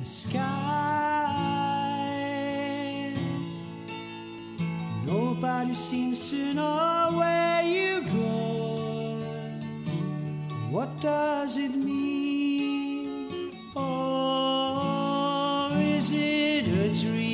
sky. Nobody seems to know where you go. What does it mean? Oh, is it a dream?